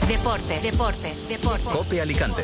Deportes. COPE Alicante.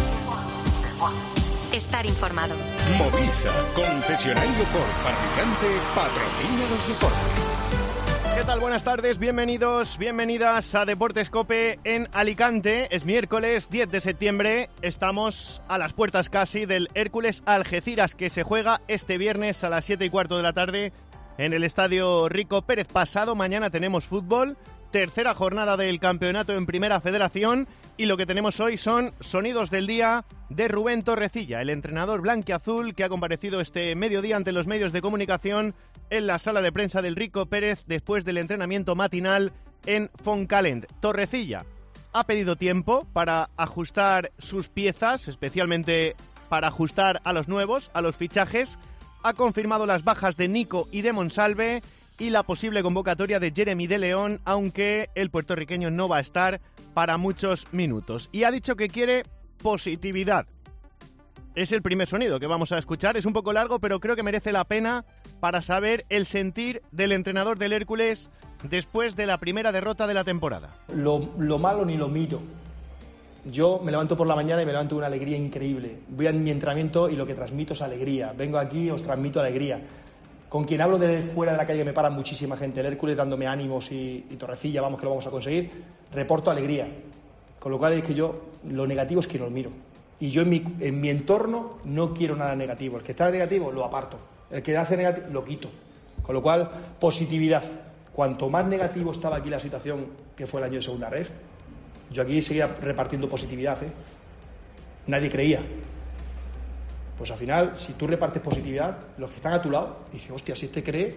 Estar informado. Movisa, concesionario Ford Alicante, patrocina los deportes. ¿Qué tal? Buenas tardes, bienvenidos, bienvenidas a Deportes COPE en Alicante. Es miércoles 10 de septiembre, estamos a las puertas casi del Hércules Algeciras, que se juega este viernes a las 7:15 de la tarde en el Estadio Rico Pérez. Pasado mañana tenemos fútbol, tercera jornada del campeonato en Primera Federación, y lo que tenemos hoy son sonidos del día de Rubén Torrecilla, el entrenador blanquiazul que ha comparecido este mediodía ante los medios de comunicación en la sala de prensa del Rico Pérez después del entrenamiento matinal en Fontcalent. Torrecilla ha pedido tiempo para ajustar sus piezas, especialmente para ajustar a los nuevos, a los fichajes. Ha confirmado las bajas de Nico y de Monsalve y la posible convocatoria de Jeremy de León, aunque el puertorriqueño no va a estar para muchos minutos. Y ha dicho que quiere positividad. Es el primer sonido que vamos a escuchar. Es un poco largo, pero creo que merece la pena para saber el sentir del entrenador del Hércules después de la primera derrota de la temporada. Lo malo ni lo miro. Yo me levanto por la mañana y me levanto con una alegría increíble. Voy a mi entrenamiento y lo que transmito es alegría. Vengo aquí y os transmito alegría. Con quien hablo de fuera de la calle me para muchísima gente. El Hércules dándome ánimos y Torrecilla, vamos que lo vamos a conseguir. Reporto alegría. Con lo cual es que yo lo negativo es que no lo miro. Y yo en mi entorno no quiero nada negativo. El que está negativo lo aparto. El que hace negativo lo quito. Con lo cual, positividad. Cuanto más negativo estaba aquí la situación que fue el año de segunda ref, yo aquí seguía repartiendo positividad. Nadie creía. Pues al final, si tú repartes positividad, los que están a tu lado, dicen, hostia, si este cree.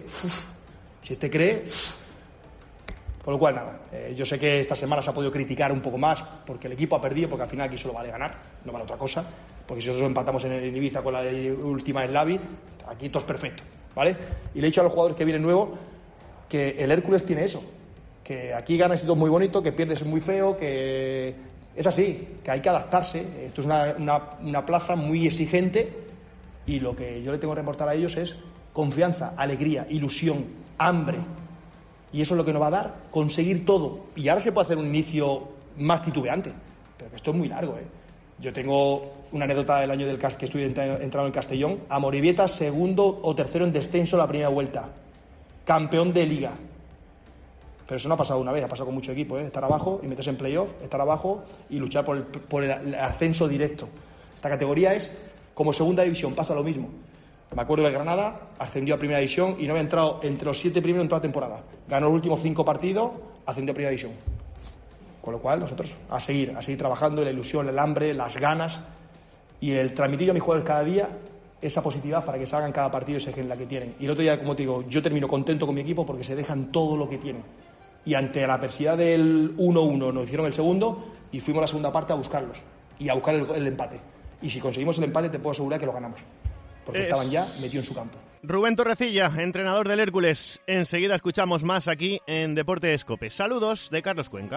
Con lo cual, nada, yo sé que esta semana se ha podido criticar un poco más porque el equipo ha perdido, porque al final aquí solo vale ganar, no vale otra cosa, porque si nosotros empatamos en Ibiza con la última en Lavi, aquí todo es perfecto, ¿vale? Y le he dicho a los jugadores que vienen nuevos que el Hércules tiene eso, que aquí ganas y todo es muy bonito, que pierdes es muy feo, que es así, que hay que adaptarse. Esto es una plaza muy exigente y lo que yo le tengo que reportar a ellos es confianza, alegría, ilusión, hambre. Y eso es lo que nos va a dar conseguir todo. Y ahora se puede hacer un inicio más titubeante, pero que esto es muy largo, ¿eh? Yo tengo una anécdota del año que estuve entrando en Castellón. Amorebieta, segundo o tercero en descenso la primera vuelta. Campeón de Liga. Pero eso no ha pasado una vez, ha pasado con mucho equipo, ¿eh? Estar abajo y meterse en playoff, estar abajo y luchar por el ascenso directo. Esta categoría es como segunda división, pasa lo mismo. Me acuerdo de Granada, ascendió a primera división y no había entrado entre los 7 primeros en toda la temporada. Ganó los últimos 5 partidos, ascendió a primera división. Con lo cual, nosotros a seguir trabajando, la ilusión, el hambre, las ganas y el transmitir a mis jugadores cada día esa positividad para que salgan cada partido y se dejen la que tienen. Y el otro día, como te digo, yo termino contento con mi equipo porque se dejan todo lo que tienen. Y ante la adversidad del 1-1 nos hicieron el segundo y fuimos a la segunda parte a buscarlos y a buscar el empate. Y si conseguimos el empate te puedo asegurar que lo ganamos. Porque estaban ya metidos en su campo. Rubén Torrecilla, entrenador del Hércules. Enseguida escuchamos más aquí en Deportes COPE. Saludos de Carlos Cuenca.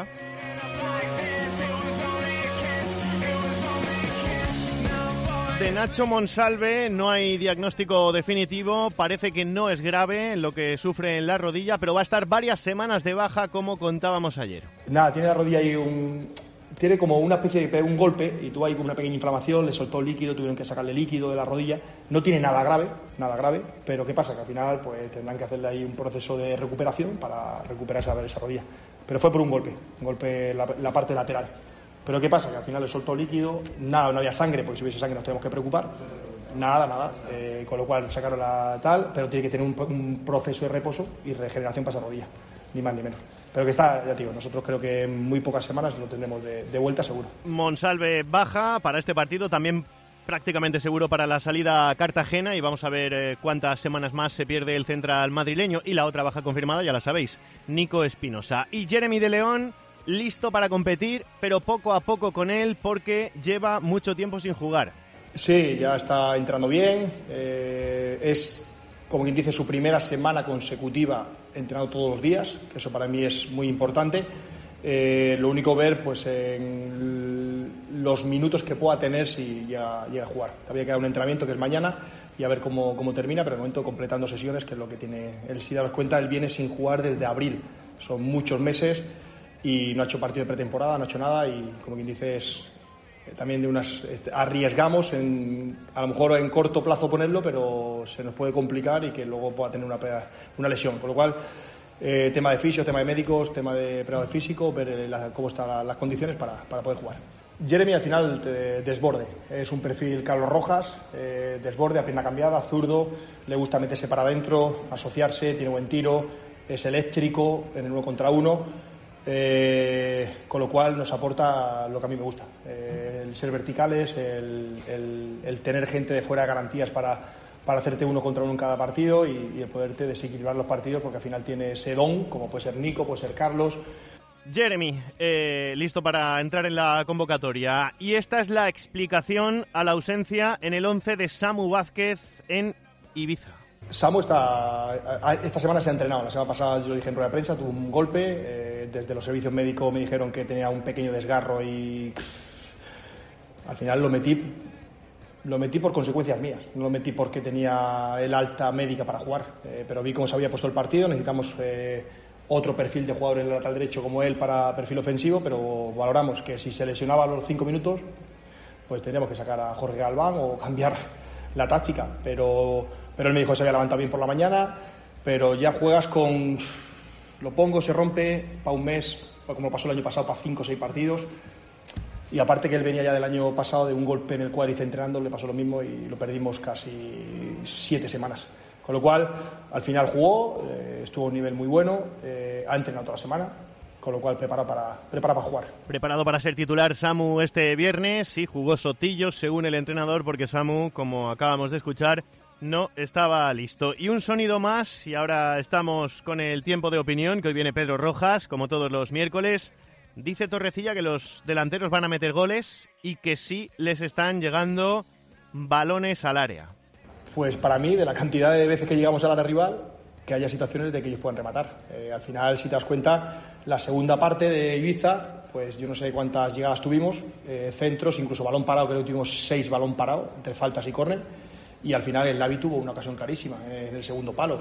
De Nacho Monsalve no hay diagnóstico definitivo, parece que no es grave lo que sufre en la rodilla, pero va a estar varias semanas de baja, como contábamos ayer. Nada, tiene la rodilla ahí tiene como una especie de un golpe y tuvo ahí una pequeña inflamación, le soltó líquido, tuvieron que sacarle líquido de la rodilla. No tiene nada grave, pero ¿qué pasa? Que al final pues tendrán que hacerle ahí un proceso de recuperación para recuperar esa rodilla. Pero fue por un golpe la parte lateral. Pero ¿qué pasa? Que al final le soltó líquido, nada, no había sangre, porque si hubiese sangre nos tenemos que preocupar. Nada. Con lo cual sacaron la tal, pero tiene que tener un proceso de reposo y regeneración para esa rodilla, ni más ni menos. Pero que está, ya digo, nosotros creo que en muy pocas semanas lo tendremos de vuelta seguro. Monsalve baja para este partido, también prácticamente seguro para la salida a Cartagena, y vamos a ver cuántas semanas más se pierde el central madrileño. Y la otra baja confirmada, ya la sabéis, Nico Espinosa. Y Jeremy de León, listo para competir, pero poco a poco con él porque lleva mucho tiempo sin jugar. Sí, ya está entrando bien, es como quien dice su primera semana consecutiva entrenando todos los días, que eso para mí es muy importante. Lo único ver pues en los minutos que pueda tener si llega a jugar. Todavía queda un entrenamiento que es mañana y a ver cómo termina, pero de momento completando sesiones, que es lo que tiene él. Si daros cuenta, él viene sin jugar desde abril, son muchos meses y no ha hecho partido de pretemporada, no ha hecho nada y, como quien dice, también arriesgamos a lo mejor en corto plazo ponerlo, pero se nos puede complicar y que luego pueda tener una lesión. Con lo cual, tema de fisio, tema de médicos, tema de preparador físico, ver cómo están las condiciones para poder jugar. Jeremy al final desborde, es un perfil Carlos Rojas, desborde a pierna cambiada, zurdo, le gusta meterse para adentro, asociarse, tiene buen tiro, es eléctrico en el 1 contra 1, con lo cual nos aporta lo que a mí me gusta, el ser verticales, el tener gente de fuera de garantías para hacerte 1 contra 1 en cada partido y el poderte desequilibrar los partidos, porque al final tiene ese don, como puede ser Nico, puede ser Carlos. Jeremy, listo para entrar en la convocatoria. Y esta es la explicación a la ausencia en el 11 de Samu Vázquez en Ibiza. Samu esta semana se ha entrenado. La semana pasada, yo lo dije en rueda de prensa, tuvo un golpe. Desde los servicios médicos me dijeron que tenía un pequeño desgarro y al final lo metí por consecuencias mías. No lo metí porque tenía el alta médica para jugar. Pero vi cómo se había puesto el partido. Necesitamos otro perfil de jugador en el lateral derecho como él para perfil ofensivo, pero valoramos que si se lesionaba a los 5 minutos, pues tendríamos que sacar a Jorge Galván o cambiar la táctica. Pero él me dijo que se había levantado bien por la mañana, pero ya juegas con... Lo pongo, se rompe para un mes, como pasó el año pasado, para 5 o 6 partidos. Y aparte que él venía ya del año pasado de un golpe en el cuádriceps entrenando, le pasó lo mismo y lo perdimos casi 7 semanas. Con lo cual, al final jugó, estuvo a un nivel muy bueno, ha entrenado toda la semana, con lo cual preparado para jugar. Preparado para ser titular Samu este viernes, sí, jugó Sotillo según el entrenador, porque Samu, como acabamos de escuchar, no estaba listo. Y un sonido más, y ahora estamos con el tiempo de opinión, que hoy viene Pedro Rojas, como todos los miércoles. Dice Torrecilla que los delanteros van a meter goles y que sí les están llegando balones al área. Pues para mí, de la cantidad de veces que llegamos al área rival, que haya situaciones de que ellos puedan rematar. Al final, si te das cuenta, la segunda parte de Ibiza, pues yo no sé cuántas llegadas tuvimos, centros, incluso balón parado, creo que tuvimos 6 balón parado, entre faltas y córner, y al final el Lavi tuvo una ocasión clarísima en el segundo palo.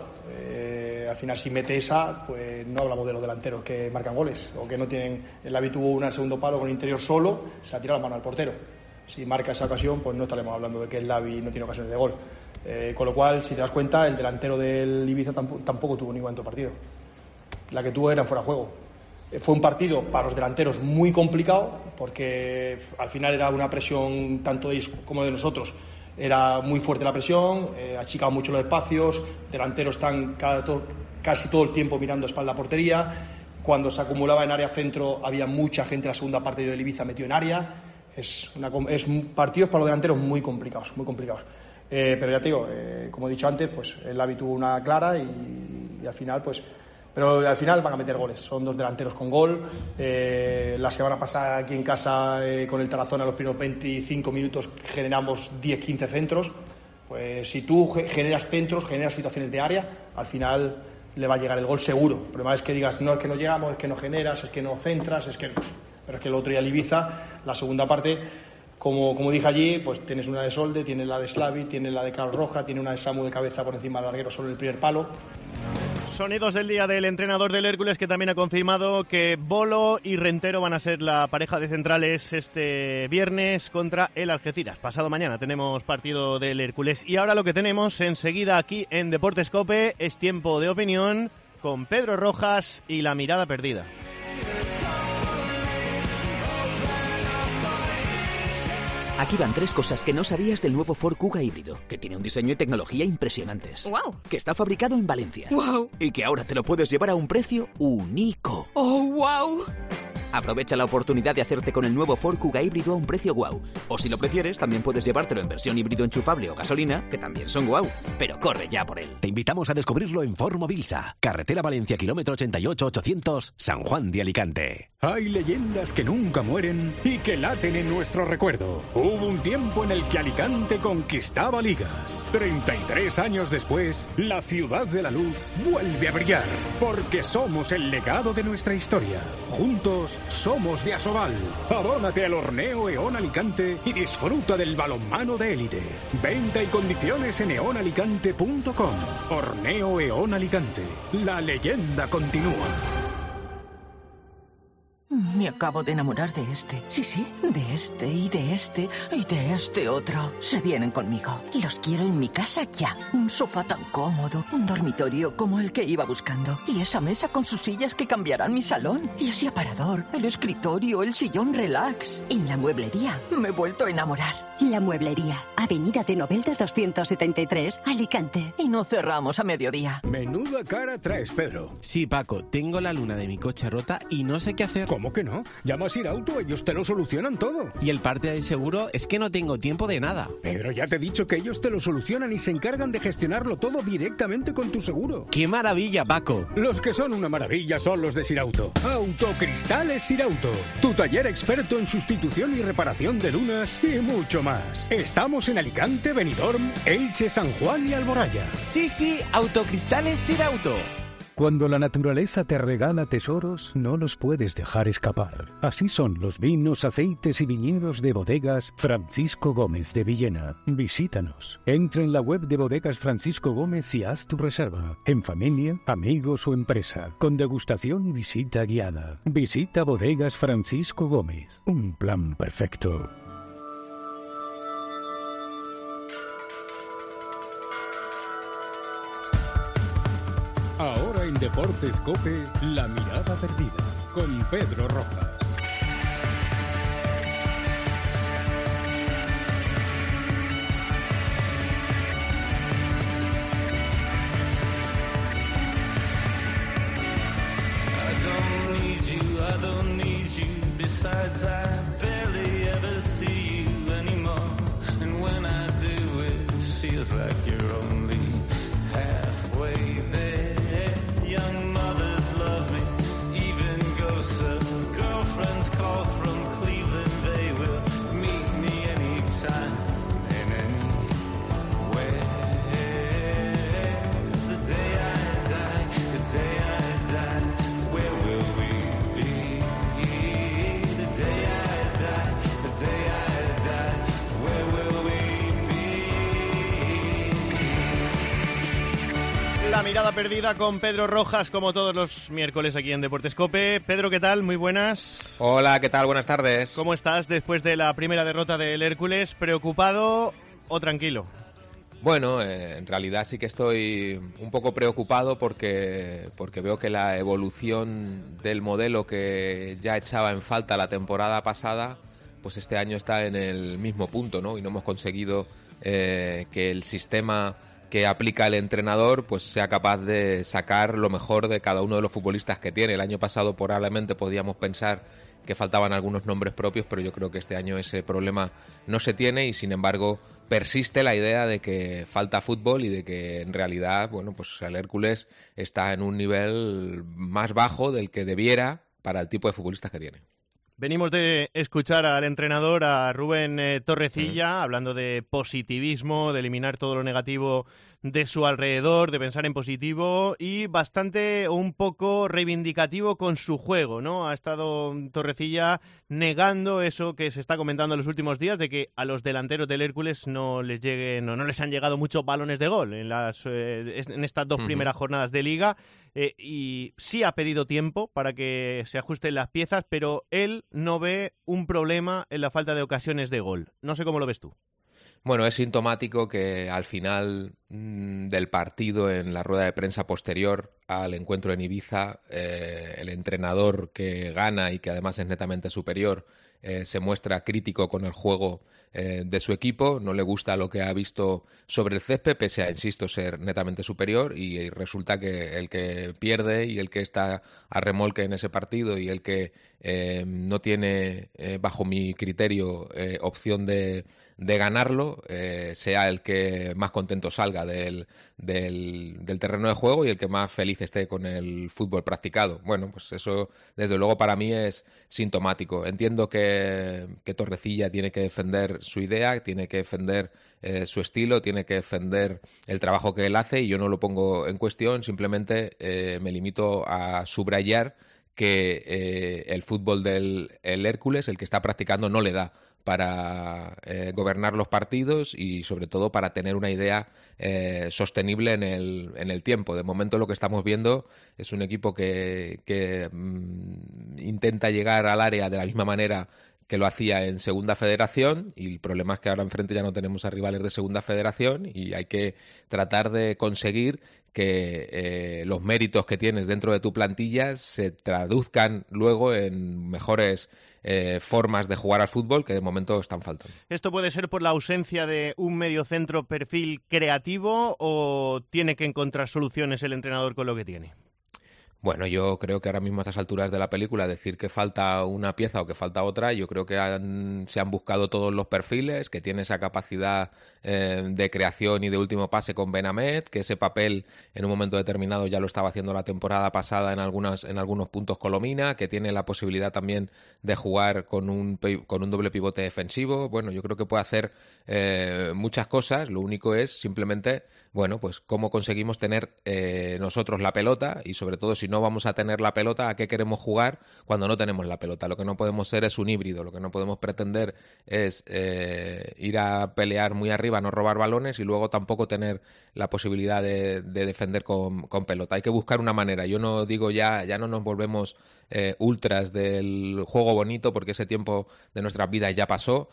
Al final, si mete esa, pues no hablamos de los delanteros que marcan goles, o que no tienen... El Lavi tuvo una en el segundo palo con el interior solo, se la tiró la mano al portero. Si marca esa ocasión, pues no estaremos hablando de que el Lavi no tiene ocasiones de gol. Con lo cual, si te das cuenta, el delantero del Ibiza tampoco tuvo ningún otro partido. La que tuvo era en fuera de juego. Fue un partido para los delanteros muy complicado, porque al final era una presión tanto de ellos como de nosotros. Era muy fuerte la presión, achicaban mucho los espacios, delanteros están casi todo el tiempo mirando espalda a portería. Cuando se acumulaba en área centro había mucha gente en la segunda parte del Ibiza metido en área. Es partidos para los delanteros muy complicados, muy complicados. Pero ya te digo, como he dicho antes, pues el Lavi tuvo una clara y al final, pues... Pero al final van a meter goles, son 2 delanteros con gol. La semana pasada aquí en casa con el Tarazona los primeros 25 minutos generamos 10-15 centros. Pues si tú generas centros, generas situaciones de área, al final le va a llegar el gol seguro. El problema es que digas, no, es que no llegamos, es que no generas, es que no centras, es que... Pero es que el otro día el Ibiza, la segunda parte, como dije allí, pues tienes una de Solde, tienes la de Slavi, tienes la de Carlos Roja, tienes una de Samu de cabeza por encima del larguero sobre el primer palo. Sonidos del día del entrenador del Hércules, que también ha confirmado que Bolo y Rentero van a ser la pareja de centrales este viernes contra el Algeciras. Pasado mañana tenemos partido del Hércules. Y ahora lo que tenemos enseguida aquí en Deportes COPE es tiempo de opinión con Pedro Rojas y la mirada perdida. Aquí van 3 cosas que no sabías del nuevo Ford Kuga híbrido, que tiene un diseño y tecnología impresionantes. ¡Wow! Que está fabricado en Valencia. ¡Wow! Y que ahora te lo puedes llevar a un precio único. ¡Oh, wow! Aprovecha la oportunidad de hacerte con el nuevo Ford Kuga híbrido a un precio guau. O si lo prefieres, también puedes llevártelo en versión híbrido enchufable o gasolina, que también son guau. Pero corre ya por él. Te invitamos a descubrirlo en Ford Mobilsa, carretera Valencia, kilómetro 88-800, San Juan de Alicante. Hay leyendas que nunca mueren y que laten en nuestro recuerdo. Hubo un tiempo en el que Alicante conquistaba ligas. 33 años después, la ciudad de la luz vuelve a brillar, porque somos el legado de nuestra historia. Juntos somos de Asobal. Abónate al Horneo Eón Alicante y disfruta del balonmano de élite. Venta y condiciones en eonalicante.com. Horneo Eón Alicante. La leyenda continúa. Me acabo de enamorar de este. Sí, de este y de este y de este otro. Se vienen conmigo. Los quiero en mi casa ya. Un sofá tan cómodo, un dormitorio como el que iba buscando. Y esa mesa con sus sillas que cambiarán mi salón. Y ese aparador, el escritorio, el sillón relax. Y la mueblería. Me he vuelto a enamorar. La Mueblería, Avenida de Novelda 273, Alicante. Y no cerramos a mediodía. Menuda cara traes, Pedro. Sí, Paco, tengo la luna de mi coche rota y no sé qué hacer. ¿Cómo que no? Llamas a Irauto, ellos te lo solucionan todo. Y el parte del seguro es que no tengo tiempo de nada. Pedro, ya te he dicho que ellos te lo solucionan y se encargan de gestionarlo todo directamente con tu seguro. ¡Qué maravilla, Paco! Los que son una maravilla son los de Sirauto. Autocristales Sirauto, tu taller experto en sustitución y reparación de lunas y mucho más. Estamos en Alicante, Benidorm, Elche, San Juan y Alboraya. Sí, Autocristales Sirauto. Cuando la naturaleza te regala tesoros, no los puedes dejar escapar. Así son los vinos, aceites y viñedos de Bodegas Francisco Gómez de Villena. Visítanos. Entra en la web de Bodegas Francisco Gómez y haz tu reserva. En familia, amigos o empresa. Con degustación y visita guiada. Visita Bodegas Francisco Gómez. Un plan perfecto. Ahora en Deportes COPE, la mirada perdida, con Pedro Rojas. La mirada perdida con Pedro Rojas, como todos los miércoles aquí en Deportes COPE. Pedro, ¿qué tal? Muy buenas. Hola, ¿qué tal? Buenas tardes. ¿Cómo estás después de la primera derrota del Hércules? ¿Preocupado o tranquilo? Bueno, en realidad sí que estoy un poco preocupado porque veo que la evolución del modelo que ya echaba en falta la temporada pasada, pues este año está en el mismo punto, ¿no? Y no hemos conseguido que el sistema que aplica el entrenador pues sea capaz de sacar lo mejor de cada uno de los futbolistas que tiene. El año pasado probablemente podíamos pensar que faltaban algunos nombres propios, pero yo creo que este año ese problema no se tiene y sin embargo persiste la idea de que falta fútbol y de que en realidad, bueno, pues el Hércules está en un nivel más bajo del que debiera para el tipo de futbolistas que tiene. Venimos de escuchar al entrenador, a Rubén Torrecilla, hablando de positivismo, de eliminar todo lo negativo de su alrededor, de pensar en positivo y bastante un poco reivindicativo con su juego, ¿no? Ha estado Torrecilla negando eso que se está comentando en los últimos días, de que a los delanteros del Hércules no les han llegado muchos balones de gol en estas dos primeras jornadas de Liga, y sí ha pedido tiempo para que se ajusten las piezas, pero él no ve un problema en la falta de ocasiones de gol. No sé cómo lo ves tú. Bueno, es sintomático que al final del partido, en la rueda de prensa posterior al encuentro en Ibiza, el entrenador que gana y que además es netamente superior se muestra crítico con el juego de su equipo, no le gusta lo que ha visto sobre el césped, pese a, insisto, ser netamente superior, y resulta que el que pierde y el que está a remolque en ese partido y el que no tiene, bajo mi criterio, opción de ganarlo, sea el que más contento salga del terreno de juego y el que más feliz esté con el fútbol practicado. Bueno, pues eso desde luego para mí es sintomático. Entiendo que Torrecilla tiene que defender su idea, tiene que defender su estilo, tiene que defender el trabajo que él hace y yo no lo pongo en cuestión, simplemente me limito a subrayar que el fútbol del Hércules, el que está practicando, no le da para gobernar los partidos y sobre todo para tener una idea sostenible en el tiempo. De momento lo que estamos viendo es un equipo que intenta llegar al área de la misma manera que lo hacía en Segunda Federación, y el problema es que ahora enfrente ya no tenemos a rivales de Segunda Federación y hay que tratar de conseguir que los méritos que tienes dentro de tu plantilla se traduzcan luego en mejores formas de jugar al fútbol que de momento están faltando. ¿Esto puede ser por la ausencia de un mediocentro perfil creativo o tiene que encontrar soluciones el entrenador con lo que tiene? Bueno, yo creo que ahora mismo a estas alturas de la película decir que falta una pieza o que falta otra, yo creo que se han buscado todos los perfiles, que tiene esa capacidad de creación y de último pase con Ben Hamed, que ese papel en un momento determinado ya lo estaba haciendo la temporada pasada en algunos puntos Colomina, que tiene la posibilidad también de jugar con un doble pivote defensivo. Bueno, yo creo que puede hacer muchas cosas, lo único es simplemente, bueno, pues cómo conseguimos tener nosotros la pelota y sobre todo si no vamos a tener la pelota, ¿a qué queremos jugar cuando no tenemos la pelota? Lo que no podemos ser es un híbrido, lo que no podemos pretender es ir a pelear muy arriba, no robar balones y luego tampoco tener la posibilidad de defender con pelota. Hay que buscar una manera. Yo no digo ya no nos volvemos ultras del juego bonito porque ese tiempo de nuestras vidas ya pasó,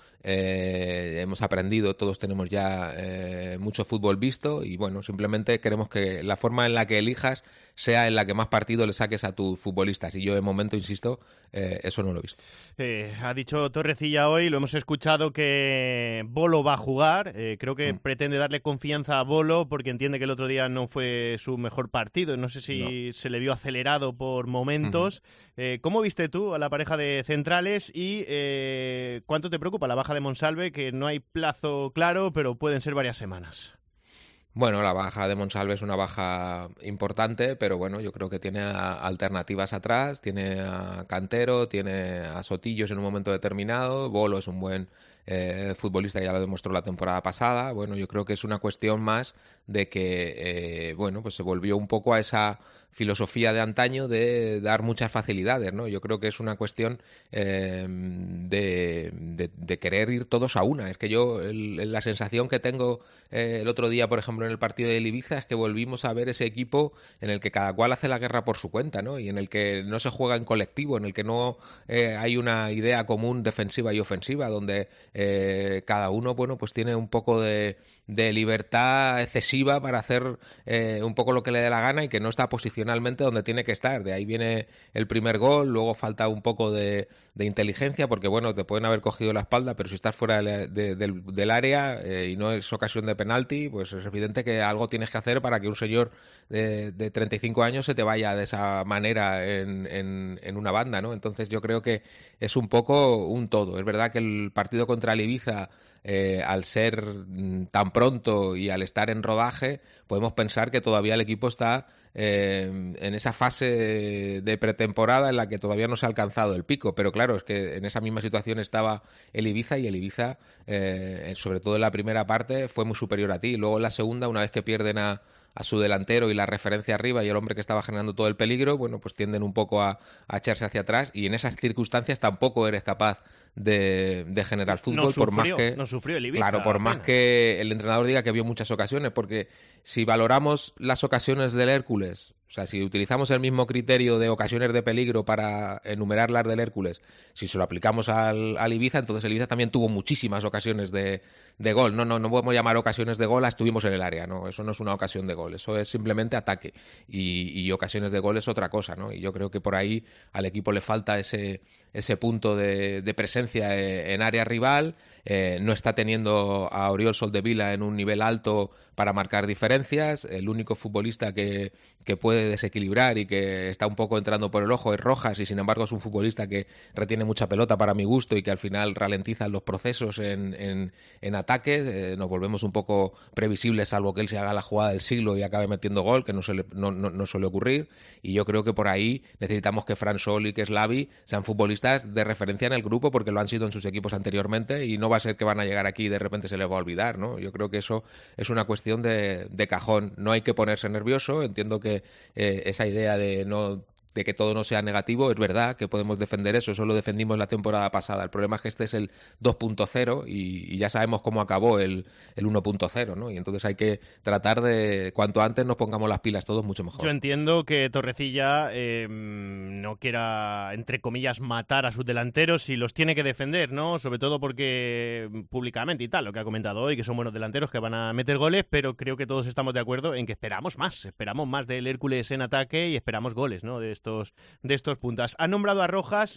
hemos aprendido, todos tenemos ya mucho fútbol visto y bueno, simplemente queremos que la forma en la que elijas sea en la que más partido le saques a tus futbolistas y yo de momento, insisto, eso no lo he visto. Ha dicho Torrecilla hoy, lo hemos escuchado, que Bolo va a jugar, creo que pretende darle confianza a Bolo porque entiende que el otro día no fue su mejor partido, no sé si se le vio acelerado por momentos. ¿Cómo viste tú a la pareja de centrales y cuánto te preocupa la baja de Monsalve, que no hay plazo claro, pero pueden ser varias semanas? Bueno, la baja de Monsalve es una baja importante, pero bueno, yo creo que tiene alternativas atrás, tiene a Cantero, tiene a Sotillos en un momento determinado, Bolo es un buen futbolista que ya lo demostró la temporada pasada. Bueno, yo creo que es una cuestión más de que, bueno, pues se volvió un poco a esa filosofía de antaño de dar muchas facilidades, ¿no? Yo creo que es una cuestión de querer ir todos a una. Es que yo, la sensación que tengo el otro día, por ejemplo, en el partido de Ibiza, es que volvimos a ver ese equipo en el que cada cual hace la guerra por su cuenta, ¿no? Y en el que no se juega en colectivo, en el que no hay una idea común defensiva y ofensiva, donde cada uno, bueno, pues tiene un poco de libertad excesiva para hacer un poco lo que le dé la gana y que no está posicionalmente donde tiene que estar. De ahí viene el primer gol, luego falta un poco de inteligencia porque, bueno, te pueden haber cogido la espalda, pero si estás fuera del área y no es ocasión de penalti, pues es evidente que algo tienes que hacer para que un señor de 35 años se te vaya de esa manera en una banda, ¿no? Entonces yo creo que es un poco un todo. Es verdad que el partido contra el Ibiza, al ser tan pronto y al estar en rodaje, podemos pensar que todavía el equipo está en esa fase de pretemporada en la que todavía no se ha alcanzado el pico, pero claro, es que en esa misma situación estaba el Ibiza y el Ibiza, sobre todo en la primera parte, fue muy superior a ti. Luego en la segunda, una vez que pierden a su delantero y la referencia arriba y el hombre que estaba generando todo el peligro, bueno, pues tienden un poco a echarse hacia atrás y en esas circunstancias tampoco eres capaz de generar fútbol. No sufrió el Ibiza. Claro, por más que el entrenador diga que vio muchas ocasiones, porque si valoramos las ocasiones del Hércules, o sea, si utilizamos el mismo criterio de ocasiones de peligro para enumerar las del Hércules, si se lo aplicamos al Ibiza, entonces el Ibiza también tuvo muchísimas ocasiones de gol. No podemos llamar ocasiones de gol a estuvimos en el área, no, eso no es una ocasión de gol, eso es simplemente ataque y ocasiones de gol es otra cosa, ¿no? Y yo creo que por ahí al equipo le falta ese punto de presencia en área rival. No está teniendo a Oriol Soldevila en un nivel alto para marcar diferencias. El único futbolista que puede desequilibrar y que está un poco entrando por el ojo es Rojas, y sin embargo es un futbolista que retiene mucha pelota para mi gusto y que al final ralentiza los procesos en ataques. Nos volvemos un poco previsibles, salvo que él se haga la jugada del siglo y acabe metiendo gol, que no suele ocurrir. Y yo creo que por ahí necesitamos que Fran Sol y que Slavi sean futbolistas de referencia en el grupo, porque lo han sido en sus equipos anteriormente y no va a ser que van a llegar aquí y de repente se les va a olvidar, ¿no? Yo creo que eso es una cuestión de cajón. No hay que ponerse nervioso. Entiendo que esa idea de no de que todo no sea negativo, es verdad que podemos defender eso lo defendimos la temporada pasada. El problema es que este es el 2.0 y ya sabemos cómo acabó el 1.0, ¿no? Y entonces hay que tratar de, cuanto antes nos pongamos las pilas todos, mucho mejor. Yo entiendo que Torrecilla no quiera, entre comillas, matar a sus delanteros y los tiene que defender, ¿no? Sobre todo porque públicamente y tal, lo que ha comentado hoy, que son buenos delanteros, que van a meter goles, pero creo que todos estamos de acuerdo en que esperamos más del Hércules en ataque y esperamos goles, ¿no? De estos puntas. Han nombrado a Rojas,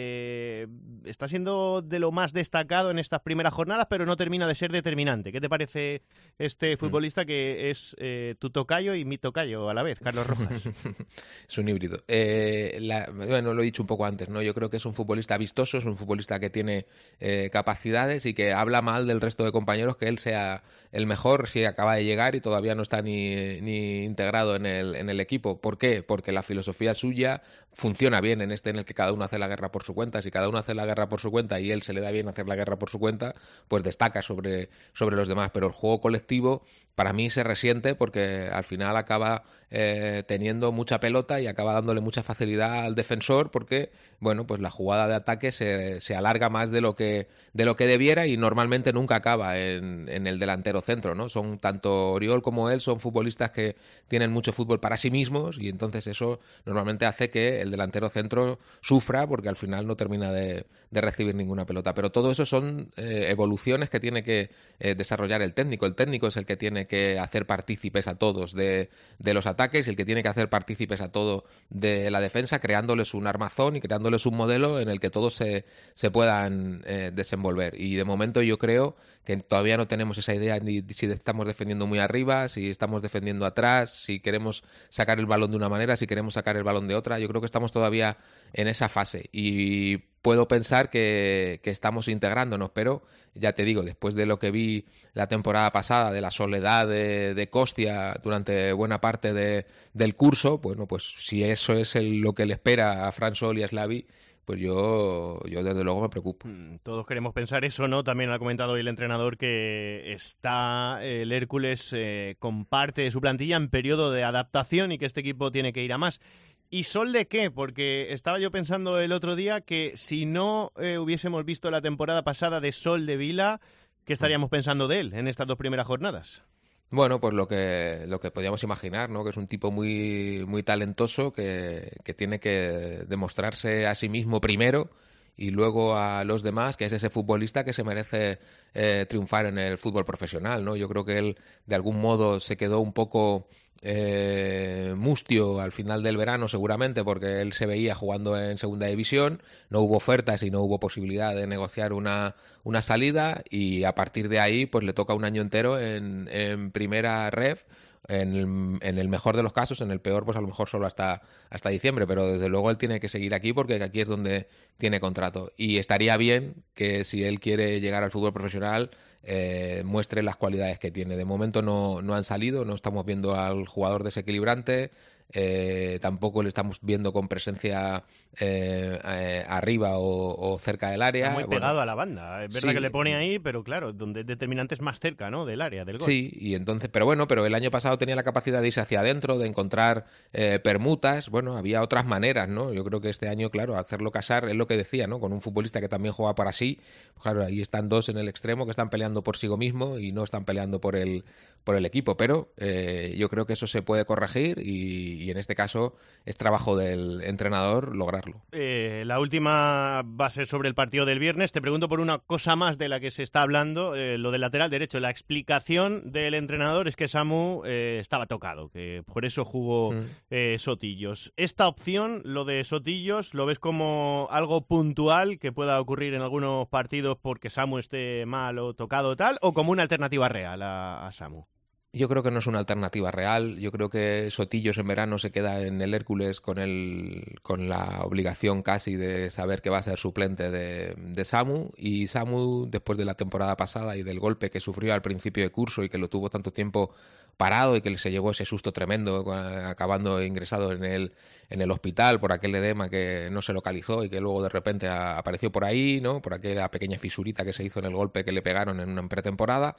está siendo de lo más destacado en estas primeras jornadas, pero no termina de ser determinante. ¿Qué te parece este futbolista que es tu tocayo y mi tocayo a la vez, Carlos Rojas? Es un híbrido. Bueno, lo he dicho un poco antes, ¿no? Yo creo que es un futbolista vistoso, es un futbolista que tiene capacidades y que habla mal del resto de compañeros que él sea el mejor si acaba de llegar y todavía no está ni integrado en el equipo. ¿Por qué? Porque la filosofía suya funciona bien en el que cada uno hace la guerra por su cuenta. Si cada uno hace la guerra por su cuenta y él se le da bien hacer la guerra por su cuenta, pues destaca sobre los demás. Pero el juego colectivo para mí se resiente porque al final acaba teniendo mucha pelota y acaba dándole mucha facilidad al defensor porque, bueno, pues la jugada de ataque se alarga más de lo que debiera y normalmente nunca acaba en el delantero centro, ¿no? Son tanto Oriol como él son futbolistas que tienen mucho fútbol para sí mismos y entonces eso normalmente hace que el delantero centro sufra porque al final no termina de recibir ninguna pelota. Pero todo eso son evoluciones que tiene que desarrollar el técnico. El técnico es el que tiene que hacer partícipes a todos de los ataques y el que tiene que hacer partícipes a todo de la defensa, creándoles un armazón y creándoles un modelo en el que todos se puedan desenvolver. Y de momento yo creo que todavía no tenemos esa idea ni si estamos defendiendo muy arriba, si estamos defendiendo atrás, si queremos sacar el balón de una manera, si queremos sacar el balón de otra. Yo creo que estamos todavía en esa fase y puedo pensar que estamos integrándonos, pero ya te digo, después de lo que vi la temporada pasada, de la soledad de Kostia durante buena parte del curso, bueno, pues si eso es lo que le espera a Fran Sol y a Slavi, pues yo desde luego me preocupo. Todos queremos pensar eso, ¿no? También ha comentado hoy el entrenador que está el Hércules con parte de su plantilla en periodo de adaptación y que este equipo tiene que ir a más. ¿Y Sol de qué? Porque estaba yo pensando el otro día que si no hubiésemos visto la temporada pasada de Sol de Vila, ¿qué estaríamos pensando de él en estas dos primeras jornadas? Bueno, pues lo que podíamos imaginar, ¿no? Que es un tipo muy, muy talentoso que tiene que demostrarse a sí mismo primero y luego a los demás, que es ese futbolista que se merece triunfar en el fútbol profesional, ¿no? Yo creo que él de algún modo se quedó un poco mustio al final del verano seguramente porque él se veía jugando en segunda división, no hubo ofertas y no hubo posibilidad de negociar una salida y a partir de ahí pues le toca un año entero en primera ref. En el mejor de los casos, en el peor pues a lo mejor solo hasta diciembre, pero desde luego él tiene que seguir aquí porque aquí es donde tiene contrato y estaría bien que si él quiere llegar al fútbol profesional muestre las cualidades que tiene. De momento no han salido, no estamos viendo al jugador desequilibrante, tampoco le estamos viendo con presencia arriba o cerca del área. Está muy pegado a la banda, es verdad, sí, que le pone ahí, pero claro, donde es determinante es más cerca, ¿no? Del área, del gol. Sí, y entonces, pero el año pasado tenía la capacidad de irse hacia adentro, de encontrar permutas, bueno, había otras maneras, ¿no? Yo creo que este año, claro, hacerlo casar es lo que decía, ¿no? Con un futbolista que también juega para sí, claro, ahí están dos en el extremo que están peleando por sí mismo y no están peleando por el equipo, pero yo creo que eso se puede corregir y en este caso es trabajo del entrenador lograrlo. La última va a ser sobre el partido del viernes. Te pregunto por una cosa más de la que se está hablando, lo del lateral derecho. La explicación del entrenador es que Samu estaba tocado, que por eso jugó Sotillos. ¿Esta opción, lo de Sotillos, lo ves como algo puntual que pueda ocurrir en algunos partidos porque Samu esté mal o tocado o tal, o como una alternativa real a Samu? Yo creo que no es una alternativa real. Yo creo que Sotillos en verano se queda en el Hércules con la obligación casi de saber que va a ser suplente de Samu. Y Samu, después de la temporada pasada y del golpe que sufrió al principio de curso y que lo tuvo tanto tiempo parado y que se llevó ese susto tremendo acabando ingresado en el hospital por aquel edema que no se localizó y que luego de repente apareció por ahí, ¿no? Por aquella pequeña fisurita que se hizo en el golpe que le pegaron en una pretemporada.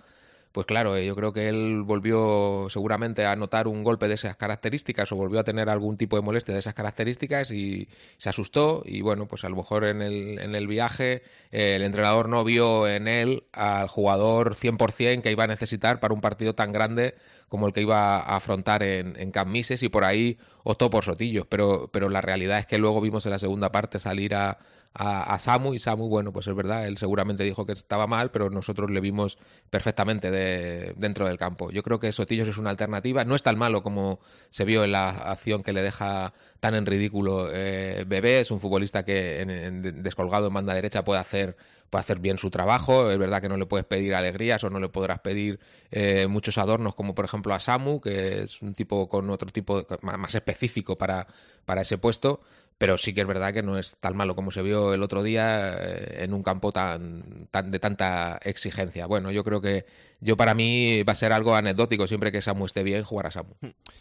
pues claro, yo creo que él volvió seguramente a notar un golpe de esas características o volvió a tener algún tipo de molestia de esas características y se asustó y bueno, pues a lo mejor en el viaje el entrenador no vio en él al jugador 100% que iba a necesitar para un partido tan grande como el que iba a afrontar en Camp Mises y por ahí optó por Sotillos, pero la realidad es que luego vimos en la segunda parte salir a Samu y Samu, bueno, pues es verdad, él seguramente dijo que estaba mal, pero nosotros le vimos perfectamente dentro del campo. Yo creo que Sotillos es una alternativa, no es tan malo como se vio en la acción que le deja tan en ridículo Bebé, es un futbolista que descolgado en banda derecha puede hacer bien su trabajo, es verdad que no le puedes pedir alegrías o no le podrás pedir muchos adornos como por ejemplo a Samu, que es un tipo con otro tipo más específico para ese puesto, pero sí que es verdad que no es tan malo como se vio el otro día en un campo de tanta exigencia. Bueno, yo creo que para mí va a ser algo anecdótico, siempre que Samu esté bien, jugar a Samu.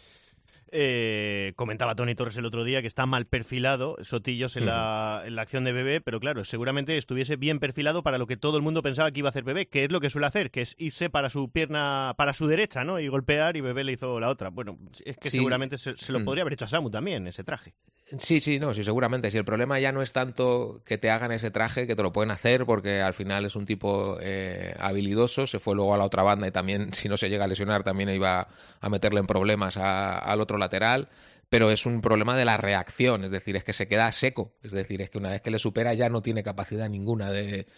Comentaba Toni Torres el otro día que está mal perfilado Sotillos en la acción de Bebé, pero claro, seguramente estuviese bien perfilado para lo que todo el mundo pensaba que iba a hacer Bebé, que es lo que suele hacer, que es irse para su pierna, para su derecha, ¿no? Y golpear, y Bebé le hizo la otra. Bueno, es que sí. Seguramente se lo podría haber hecho a Samu también, ese traje. Sí, seguramente. Si el problema ya no es tanto que te hagan ese traje, que te lo pueden hacer, porque al final es un tipo habilidoso, se fue luego a la otra banda y también, si no se llega a lesionar, también iba a meterle en problemas al otro lateral, pero es un problema de la reacción, es decir, es que se queda seco, es decir, es que una vez que le supera ya no tiene capacidad ninguna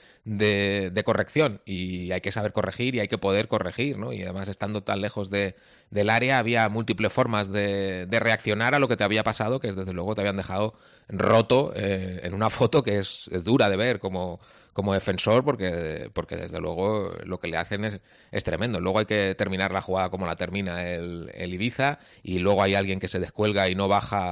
de corrección y hay que saber corregir y hay que poder corregir, ¿no? Y además estando tan lejos del área había múltiples formas de reaccionar a lo que te había pasado, que es desde luego te habían dejado roto en una foto que es dura de ver como defensor, porque desde luego lo que le hacen es tremendo. Luego hay que terminar la jugada como la termina el Ibiza, y luego hay alguien que se descuelga y no baja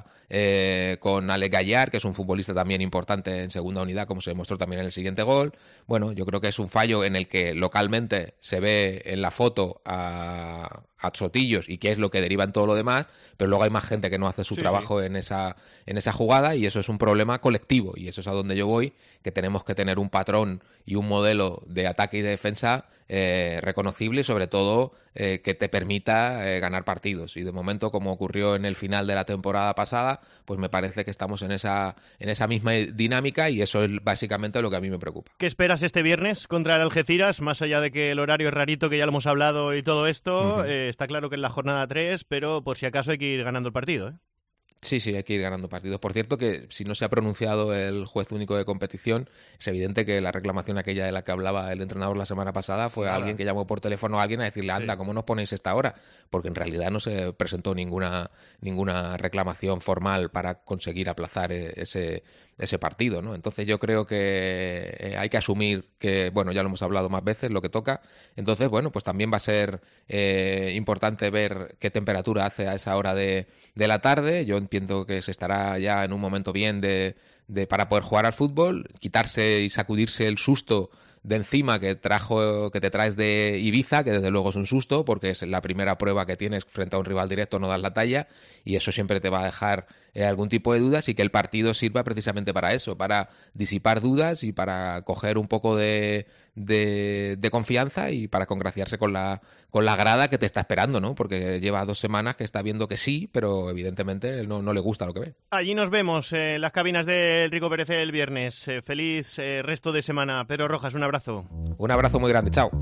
con Alex Gallar, que es un futbolista también importante en segunda unidad, como se demostró también en el siguiente gol. Bueno, yo creo que es un fallo en el que localmente se ve en la foto a Sotillos y que es lo que deriva en todo lo demás, pero luego hay más gente que no hace su trabajo en esa jugada, y eso es un problema colectivo, y eso es a donde yo voy, que tenemos que tener un patrón y un modelo de ataque y de defensa reconocible y sobre todo que te permita ganar partidos. Y de momento, como ocurrió en el final de la temporada pasada, pues me parece que estamos en esa misma dinámica, y eso es básicamente lo que a mí me preocupa. ¿Qué esperas este viernes contra el Algeciras? Más allá de que el horario es rarito, que ya lo hemos hablado y todo esto, está claro que es la jornada 3, pero por si acaso hay que ir ganando el partido, ¿eh? Sí, hay que ir ganando partidos. Por cierto, que si no se ha pronunciado el juez único de competición, es evidente que la reclamación aquella de la que hablaba el entrenador la semana pasada fue alguien que llamó por teléfono a alguien a decirle, anda, ¿cómo nos ponéis esta hora? Porque en realidad no se presentó ninguna reclamación formal para conseguir aplazar ese partido, ¿no? Entonces yo creo que hay que asumir que, bueno, ya lo hemos hablado más veces, lo que toca. Entonces, bueno, pues también va a ser importante ver qué temperatura hace a esa hora de la tarde. Yo entiendo que se estará ya en un momento bien para poder jugar al fútbol, quitarse y sacudirse el susto de encima que te traes de Ibiza, que desde luego es un susto, porque es la primera prueba que tienes frente a un rival directo, no das la talla, y eso siempre te va a dejar algún tipo de dudas, y que el partido sirva precisamente para eso, para disipar dudas y para coger un poco de confianza y para congraciarse con la grada que te está esperando, ¿no? Porque lleva 2 semanas que está viendo que sí, pero evidentemente no le gusta lo que ve. Allí nos vemos en las cabinas del Rico Pérez el viernes. Feliz resto de semana. Pedro Rojas, un abrazo. Un abrazo muy grande, chao.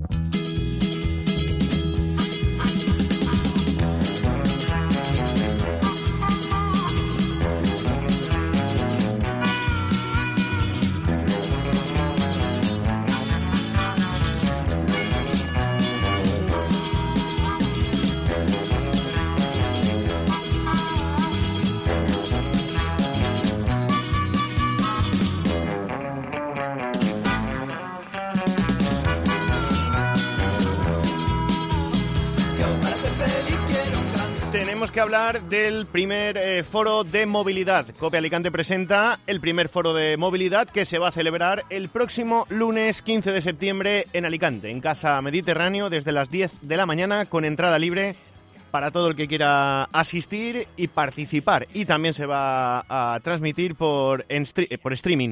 Tenemos que hablar del primer foro de movilidad. COPE Alicante presenta el primer foro de movilidad que se va a celebrar el próximo lunes 15 de septiembre en Alicante, en Casa Mediterráneo, desde las 10 de la mañana, con entrada libre para todo el que quiera asistir y participar. Y también se va a transmitir por streaming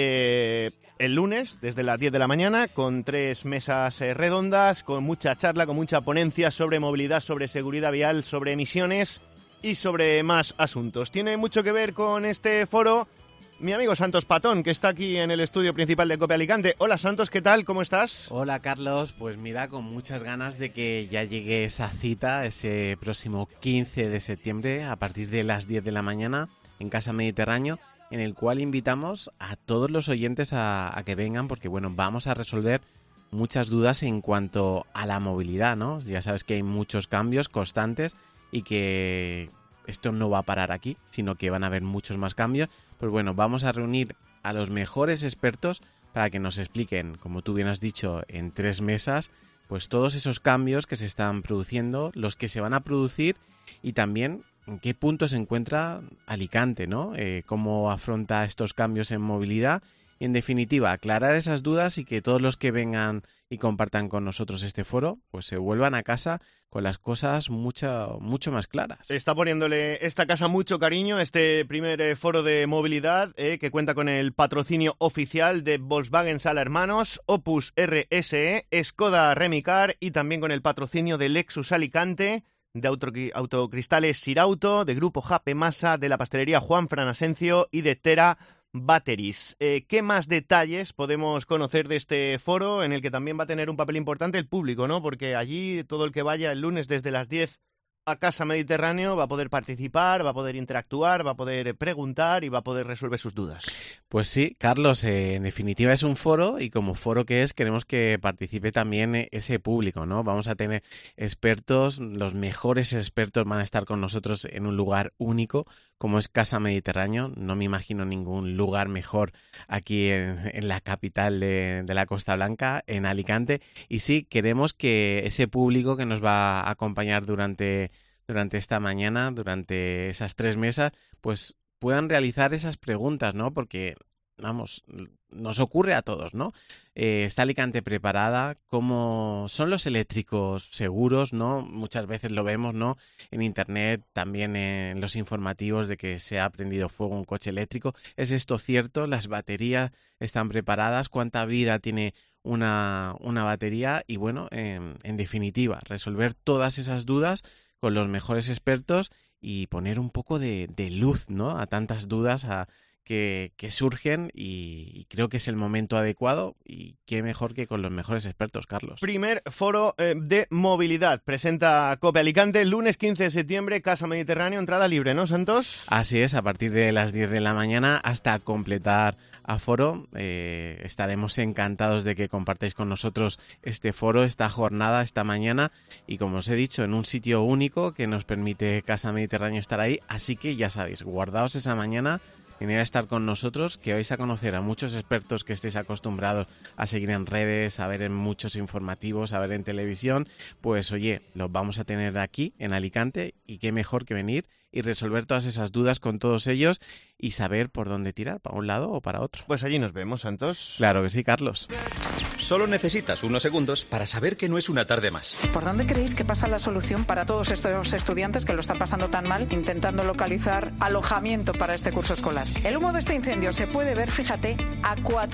el lunes desde las 10 de la mañana con 3 mesas redondas, con mucha charla, con mucha ponencia sobre movilidad, sobre seguridad vial, sobre emisiones y sobre más asuntos. Tiene mucho que ver con este foro mi amigo Santos Patón, que está aquí en el estudio principal de COPE Alicante. Hola Santos, ¿qué tal? ¿Cómo estás? Hola Carlos, pues mira, con muchas ganas de que ya llegue esa cita, ese próximo 15 de septiembre a partir de las 10 de la mañana en Casa Mediterráneo, en el cual invitamos a todos los oyentes a que vengan porque, bueno, vamos a resolver muchas dudas en cuanto a la movilidad, ¿no? Ya sabes que hay muchos cambios constantes y que esto no va a parar aquí, sino que van a haber muchos más cambios. Pues bueno, vamos a reunir a los mejores expertos para que nos expliquen, como tú bien has dicho, en 3 mesas, pues todos esos cambios que se están produciendo, los que se van a producir y también en qué punto se encuentra Alicante, ¿no? Cómo afronta estos cambios en movilidad y, en definitiva, aclarar esas dudas y que todos los que vengan y compartan con nosotros este foro, pues se vuelvan a casa con las cosas mucho más claras. Está poniéndole esta casa mucho cariño, este primer foro de movilidad que cuenta con el patrocinio oficial de Volkswagen Sala Hermanos, Opus RSE, Skoda Remicar y también con el patrocinio de Lexus Alicante, de Autocristales Sirauto, de Grupo Jape Masa, de la pastelería Juan Fran Asencio y de Tera Batteries. ¿Qué más detalles podemos conocer de este foro en el que también va a tener un papel importante el público, ¿no? Porque allí todo el que vaya el lunes desde las 10 a Casa Mediterráneo va a poder participar, va a poder interactuar, va a poder preguntar y va a poder resolver sus dudas. Pues sí, Carlos, en definitiva es un foro y como foro que es, queremos que participe también ese público, ¿no? Vamos a tener expertos, los mejores expertos van a estar con nosotros en un lugar único como es Casa Mediterráneo. No me imagino ningún lugar mejor aquí en la capital de la Costa Blanca, en Alicante. Y sí, queremos que ese público que nos va a acompañar durante esta mañana, durante esas 3 mesas, pues puedan realizar esas preguntas, ¿no? Porque, vamos, nos ocurre a todos, ¿no? ¿Está Alicante preparada? ¿Cómo son los eléctricos seguros, no? Muchas veces lo vemos, ¿no? En internet, también en los informativos de que se ha prendido fuego un coche eléctrico. ¿Es esto cierto? ¿Las baterías están preparadas? ¿Cuánta vida tiene una batería? Y bueno, en definitiva, resolver todas esas dudas con los mejores expertos y poner un poco de luz, ¿no? A tantas dudas que surgen y creo que es el momento adecuado y qué mejor que con los mejores expertos, Carlos. Primer foro de movilidad. Presenta COPE Alicante el lunes 15 de septiembre, Casa Mediterráneo, entrada libre, ¿no, Santos? Así es, a partir de las 10 de la mañana hasta completar aforo. Estaremos encantados de que compartáis con nosotros este foro, esta jornada, esta mañana y como os he dicho, en un sitio único que nos permite Casa Mediterráneo estar ahí, así que ya sabéis, guardaos esa mañana, venir a estar con nosotros, que vais a conocer a muchos expertos que estéis acostumbrados a seguir en redes, a ver en muchos informativos, a ver en televisión, pues oye, los vamos a tener aquí en Alicante y qué mejor que venir y resolver todas esas dudas con todos ellos y saber por dónde tirar, para un lado o para otro. Pues allí nos vemos, Santos. Claro que sí, Carlos. Solo necesitas unos segundos para saber que no es una tarde más. ¿Por dónde creéis que pasa la solución para todos estos estudiantes que lo están pasando tan mal, intentando localizar alojamiento para este curso escolar? El humo de este incendio se puede ver, fíjate, a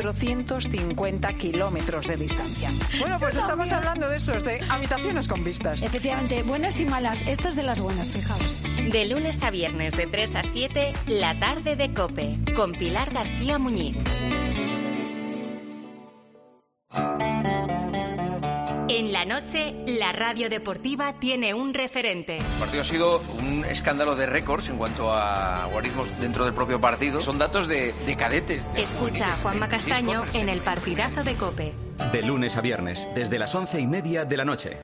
450 kilómetros de distancia. Bueno, pues estamos hablando de esos, de habitaciones con vistas. Efectivamente, buenas y malas. Esta es de las buenas, fijaos. De lunes a viernes de 3 a 7, la tarde de COPE, con Pilar García Muñiz. En la noche, la radio deportiva tiene un referente. El partido ha sido un escándalo de récords en cuanto a guarismos dentro del propio partido. Son datos de cadetes. Escucha a Juanma Castaño en el partidazo de COPE. De lunes a viernes, desde las 11:30 de la noche.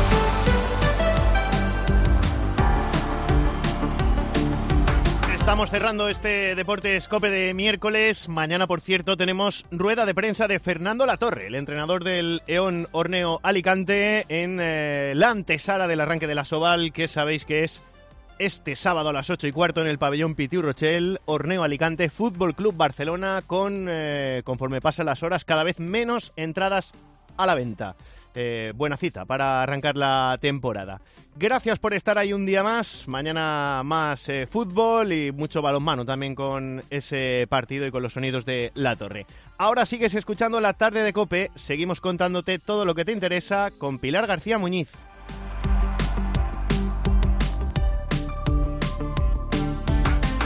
Estamos cerrando este Deportes COPE de miércoles. Mañana, por cierto, tenemos rueda de prensa de Fernando Latorre, el entrenador del EON Orneo Alicante, en la antesala del arranque de la Soval, que sabéis que es este sábado a las 8:15 en el pabellón Pitiu Rochel. Orneo Alicante, Fútbol Club Barcelona, con conforme pasan las horas, cada vez menos entradas a la venta. buena cita para arrancar la temporada. Gracias por estar ahí un día más. Mañana más fútbol y mucho balonmano también con ese partido y con los sonidos de La Torre. Ahora sigues escuchando La Tarde de COPE. Seguimos contándote todo lo que te interesa con Pilar García Muñiz.